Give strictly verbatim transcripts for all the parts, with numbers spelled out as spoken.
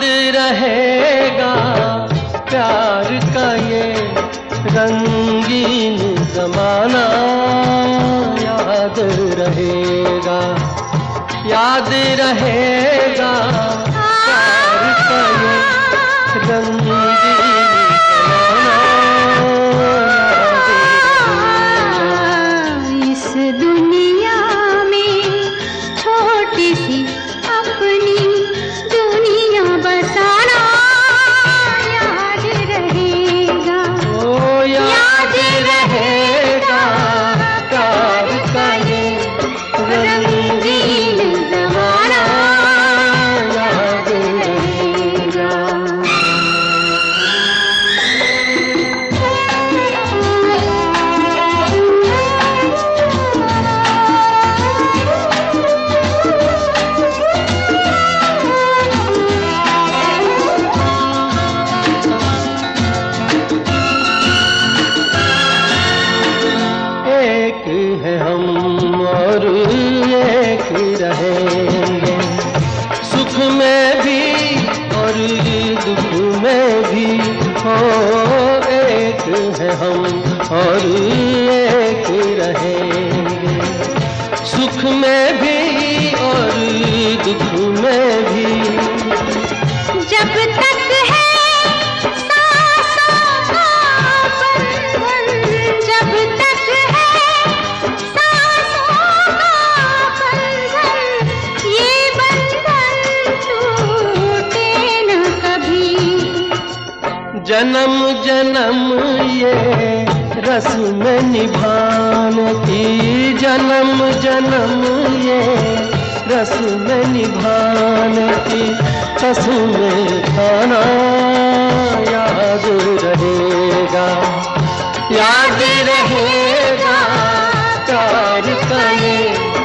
याद रहेगा प्यार का ये रंगीन ज़माना, याद रहेगा, याद रहेगा प्यार का ये रंगीन ज़माना, याद रहेगा। इस दुनिया में छोटी सी अपनी दुनिया बसाना, याद रहेगा, ओ याद रहेगा प्यार का ये रंगीन ज़माना, याद रहेगा। एक है हम और एक रहेंगे, सुख में भी और दुख में भी, हो एक है हम और एक रहेंगे, सुख में भी और दुख में भी। जब तक है सांसों का बंधन, जब तक है सांसों का बंधन, ये बंधन टूटे न कभी। जन्म जन्म ये रस्म निभाने की, जन्म जन्म ये रस्म निभाने की कसम खाना, याद रहेगा, याद रहेगा प्यार का ये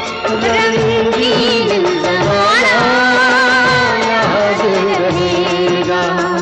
रंगीन ज़माना, याद रहेगा।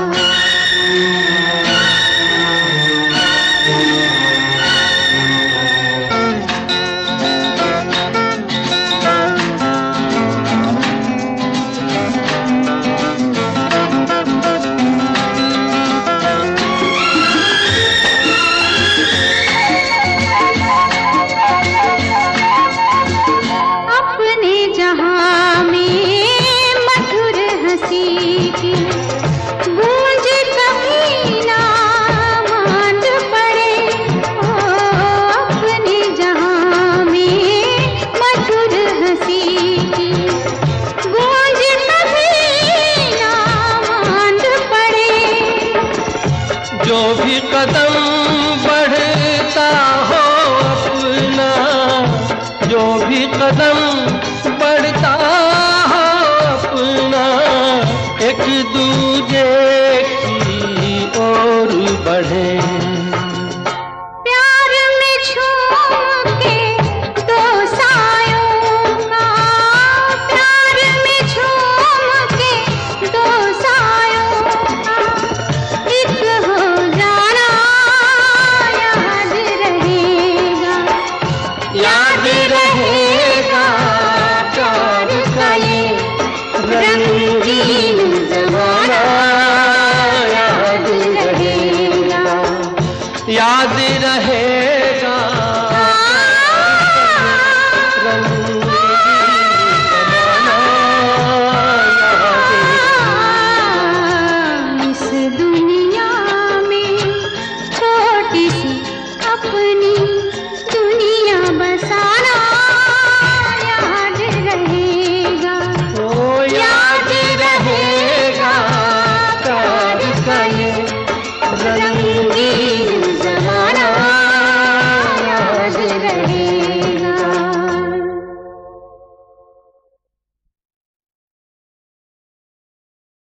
गूंज कभी ना मांद पड़े, ओ अपने जहां में मधुर हंसी की, गूंज कभी ना मांद पड़े। जो भी कदम बढ़ता हो अपना, जो भी कदम बढ़ता हो अपना, एक दूजे की ओर बढ़े। प्यार में झूम के दो सायों का, प्यार में झूम के दो सायों का एक हो जाना, याद रहेगा, याद रहेगा प्यार का ये रंगीन ज़माना, याद रहेगा, याद रहे